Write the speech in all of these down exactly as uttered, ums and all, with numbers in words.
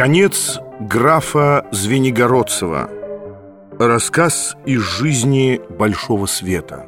Конец графа Звенигородцева. Рассказ из жизни Большого Света.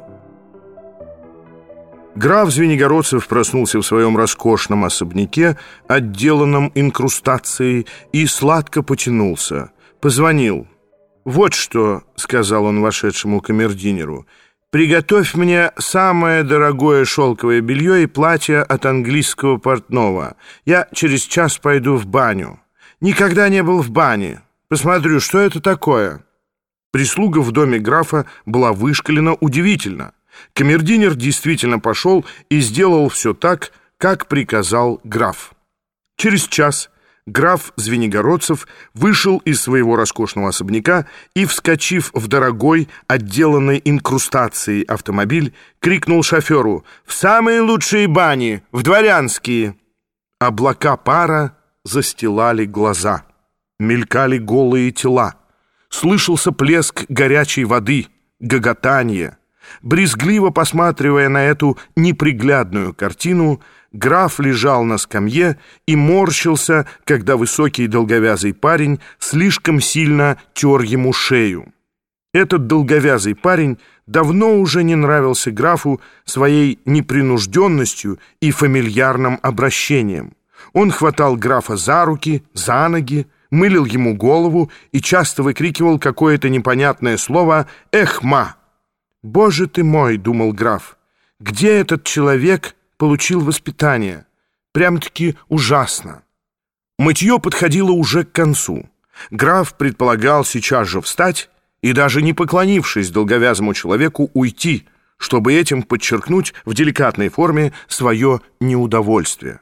Граф Звенигородцев проснулся в своем роскошном особняке, отделанном инкрустацией, и сладко потянулся. Позвонил. «Вот что», — сказал он вошедшему камердинеру, — «приготовь мне самое дорогое шелковое белье и платье от английского портного. Я через час пойду в баню. Никогда не был в бане. Посмотрю, что это такое». Прислуга в доме графа была вышкалена удивительно. Камердинер действительно пошел и сделал все так, как приказал граф. Через час граф Звенигородцев вышел из своего роскошного особняка и, вскочив в дорогой, отделанный инкрустацией автомобиль, крикнул шоферу: «В самые лучшие бани, в дворянские!» Облака пара застилали глаза, мелькали голые тела, слышался плеск горячей воды, гоготанье. Брезгливо посматривая на эту неприглядную картину, граф лежал на скамье и морщился, когда высокий долговязый парень слишком сильно тер ему шею. Этот долговязый парень давно уже не нравился графу своей непринужденностью и фамильярным обращением. Он хватал графа за руки, за ноги, мылил ему голову и часто выкрикивал какое-то непонятное слово «Эхма». «Боже ты мой!» — думал граф. «Где этот человек получил воспитание? Прям-таки ужасно!» Мытье подходило уже к концу. Граф предполагал сейчас же встать и, даже не поклонившись долговязому человеку, уйти, чтобы этим подчеркнуть в деликатной форме свое неудовольствие.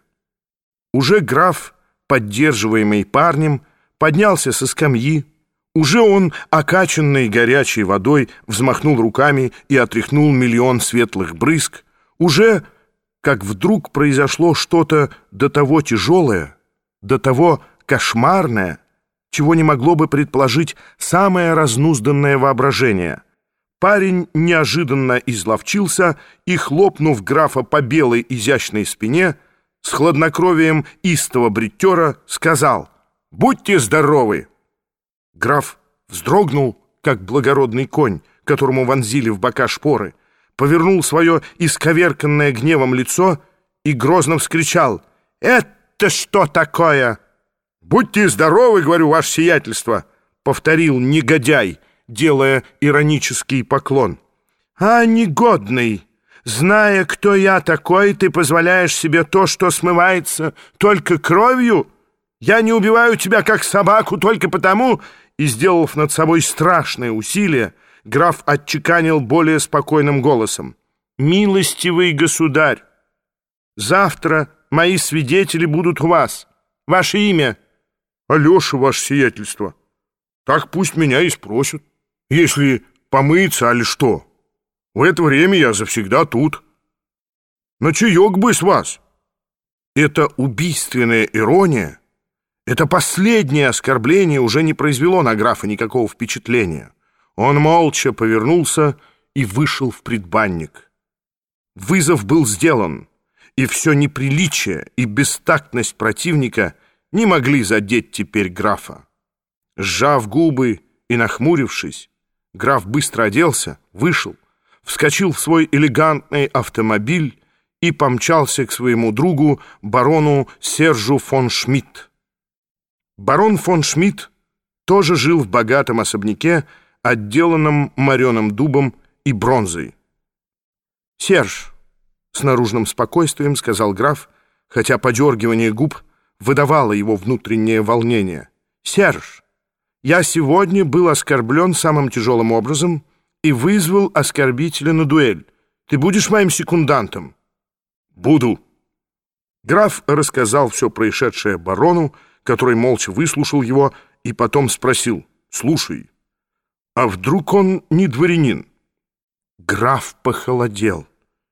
Уже граф, поддерживаемый парнем, поднялся со скамьи. Уже он, окачанный горячей водой, взмахнул руками и отряхнул миллион светлых брызг. Уже, как вдруг произошло что-то до того тяжелое, до того кошмарное, чего не могло бы предположить самое разнузданное воображение. Парень неожиданно изловчился и, хлопнув графа по белой изящной спине, с хладнокровием истого бритера сказал: «Будьте здоровы!» Граф вздрогнул, как благородный конь, которому вонзили в бока шпоры, повернул свое исковерканное гневом лицо и грозно вскричал: «Это что такое?» «Будьте здоровы, говорю, ваше сиятельство», — повторил негодяй, делая иронический поклон. «А, негодный! Зная, кто я такой, ты позволяешь себе то, что смывается только кровью? Я не убиваю тебя, как собаку, только потому...» И, сделав над собой страшное усилие, граф отчеканил более спокойным голосом: «Милостивый государь, завтра мои свидетели будут у вас. Ваше имя?» «Алеша, ваше сиятельство. Так пусть меня и спросят. Если помыться, али что. В это время я завсегда тут. На чаек бы с вас». Это убийственная ирония, это последнее оскорбление уже не произвело на графа никакого впечатления. Он молча повернулся и вышел в предбанник. Вызов был сделан, и все неприличие и бестактность противника не могли задеть теперь графа. Сжав губы и нахмурившись, граф быстро оделся, вышел, вскочил в свой элегантный автомобиль и помчался к своему другу, барону Сержу фон Шмидт. Барон фон Шмидт тоже жил в богатом особняке, отделанном мореным дубом и бронзой. «Серж», — с наружным спокойствием сказал граф, хотя подергивание губ выдавало его внутреннее волнение. «Серж, я сегодня был оскорблен самым тяжелым образом и вызвал оскорбителя на дуэль. Ты будешь моим секундантом?» «Буду». Граф рассказал все происшедшее барону, который молча выслушал его и потом спросил: «Слушай, а вдруг он не дворянин?» Граф похолодел.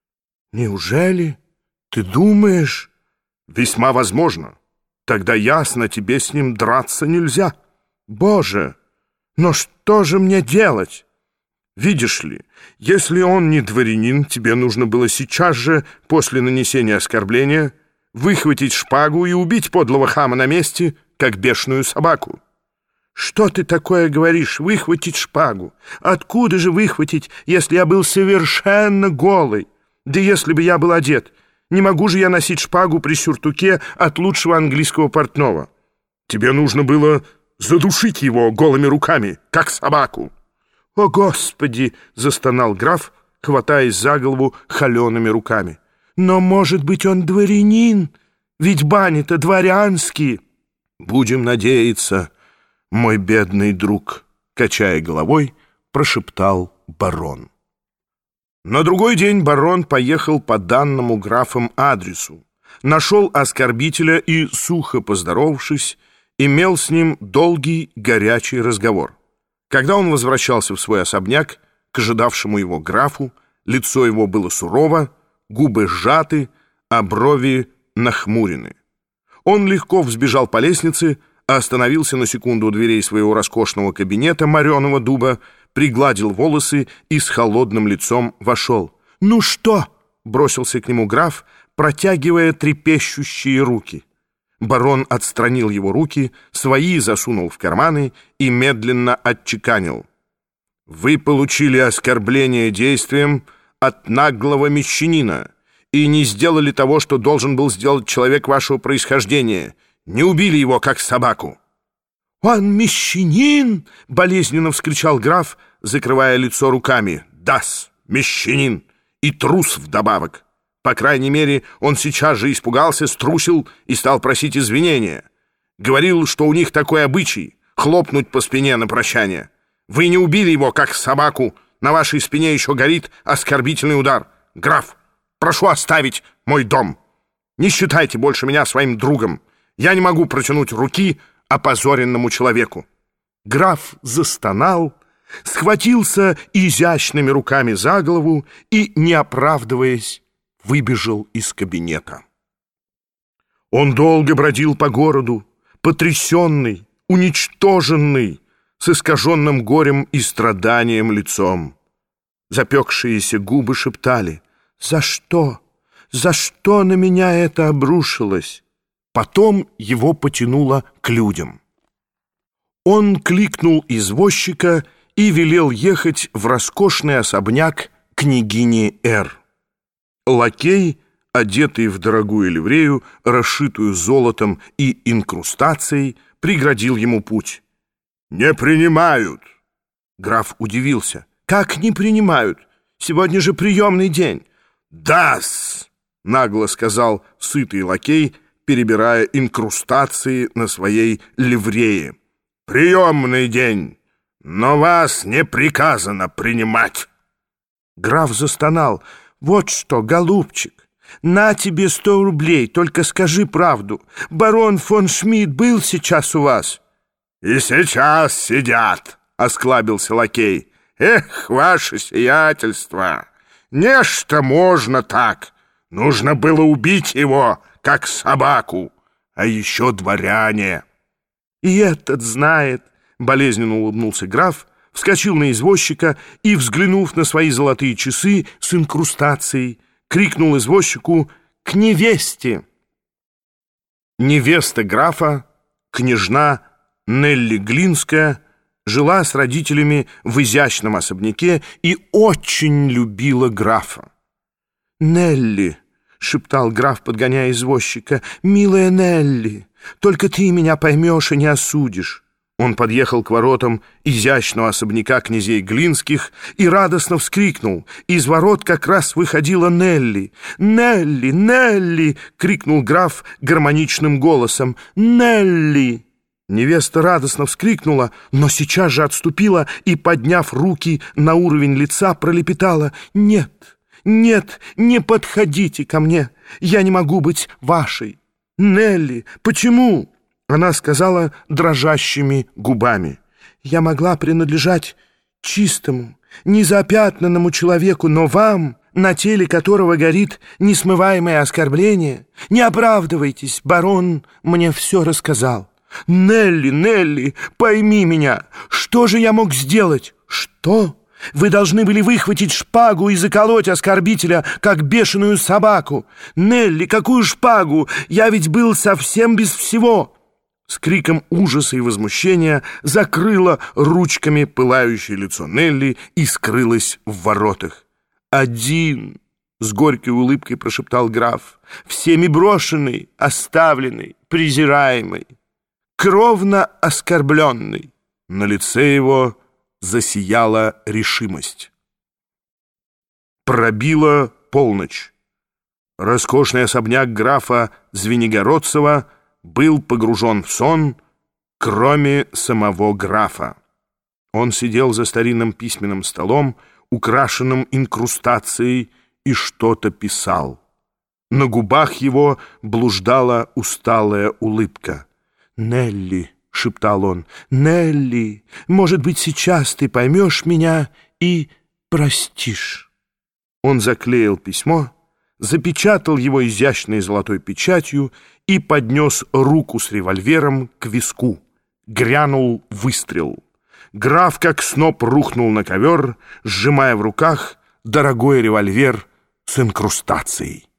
«Неужели? Ты думаешь?» «Весьма возможно. Тогда ясно, тебе с ним драться нельзя». «Боже, но что же мне делать?» «Видишь ли, если он не дворянин, тебе нужно было сейчас же, после нанесения оскорбления, выхватить шпагу и убить подлого хама на месте, как бешеную собаку. Что ты такое говоришь? Выхватить шпагу? Откуда же выхватить, если я был совершенно голый? Да если бы я был одет, не могу же я носить шпагу при сюртуке от лучшего английского портного. Тебе нужно было задушить его голыми руками, как собаку. О, Господи! — застонал граф, хватаясь за голову холеными руками. Но, может быть, он дворянин? Ведь бани-то дворянские. Будем надеяться, мой бедный друг, — качая головой, прошептал барон. На другой день барон поехал по данному графом адресу, нашел оскорбителя и, сухо поздоровавшись, имел с ним долгий горячий разговор. Когда он возвращался в свой особняк, к ожидавшему его графу, лицо его было сурово, губы сжаты, а брови нахмурены. Он легко взбежал по лестнице, остановился на секунду у дверей своего роскошного кабинета мореного дуба, пригладил волосы и с холодным лицом вошел. «Ну что?» — бросился к нему граф, протягивая трепещущие руки. Барон отстранил его руки, свои засунул в карманы и медленно отчеканил. «Вы получили оскорбление действием от наглого мещанина и не сделали того, что должен был сделать человек вашего происхождения. Не убили его, как собаку». «Он мещанин!» — болезненно вскричал граф, закрывая лицо руками. «Да-с, мещанин! И трус вдобавок! По крайней мере, он сейчас же испугался, струсил и стал просить извинения. Говорил, что у них такой обычай — хлопнуть по спине на прощание. Вы не убили его, как собаку. На вашей спине еще горит оскорбительный удар. Граф, прошу оставить мой дом. Не считайте больше меня своим другом. Я не могу протянуть руки опозоренному человеку». Граф застонал, схватился изящными руками за голову и, не оправдываясь, выбежал из кабинета. Он долго бродил по городу, потрясенный, уничтоженный, с искаженным горем и страданием лицом. Запекшиеся губы шептали: «За что? За что на меня это обрушилось?» Потом его потянуло к людям. Он кликнул извозчика и велел ехать в роскошный особняк княгини Р. Лакей, одетый в дорогую ливрею, расшитую золотом и инкрустацией, преградил ему путь. «Не принимают!» Граф удивился. «Как не принимают? Сегодня же приемный день!» «Да-с!» — нагло сказал сытый лакей, перебирая инкрустации на своей ливрее. «Приемный день, но вас не приказано принимать!» Граф застонал. «Вот что, голубчик, на тебе сто рублей, только скажи правду. Барон фон Шмидт был сейчас у вас?» «И сейчас сидят», — осклабился лакей. «Эх, ваше сиятельство, нечто можно так. Нужно было убить его, как собаку, а еще дворяне». «И этот знает», — болезненно улыбнулся граф, вскочил на извозчика и, взглянув на свои золотые часы с инкрустацией, крикнул извозчику: «К невесте!» Невеста графа, княжна Нелли Глинская, жила с родителями в изящном особняке и очень любила графа. «Нелли!» — шептал граф, подгоняя извозчика. «Милая Нелли, только ты меня поймешь и не осудишь». Он подъехал к воротам изящного особняка князей Глинских и радостно вскрикнул. Из ворот как раз выходила Нелли. «Нелли! Нелли!» — крикнул граф гармоничным голосом. «Нелли!» Невеста радостно вскрикнула, но сейчас же отступила и, подняв руки на уровень лица, пролепетала: «Нет, нет, не подходите ко мне, я не могу быть вашей». «Нелли, почему?» Она сказала дрожащими губами: «Я могла принадлежать чистому, незапятнанному человеку, но вам, на теле которого горит несмываемое оскорбление, не оправдывайтесь, барон мне все рассказал». «Нелли, Нелли, пойми меня, что же я мог сделать?» «Что? Вы должны были выхватить шпагу и заколоть оскорбителя, как бешеную собаку». «Нелли, какую шпагу? Я ведь был совсем без всего». с криком ужаса и возмущения закрыла ручками пылающее лицо Нелли и скрылась в воротах. «Один!» — с горькой улыбкой прошептал граф. «Всеми брошенный, оставленный, презираемый, кровно оскорбленный». На лице его засияла решимость. Пробила полночь. Роскошный особняк графа Звенигородцева был погружен в сон, кроме самого графа. Он сидел за старинным письменным столом, украшенным инкрустацией, и что-то писал. На губах его блуждала усталая улыбка. «Нелли», — шептал он, — «Нелли, может быть, сейчас ты поймешь меня и простишь». Он заклеил письмо, запечатал его изящной золотой печатью и поднес руку с револьвером к виску. Грянул выстрел. Граф, как сноп, рухнул на ковер, сжимая в руках дорогой револьвер с инкрустацией.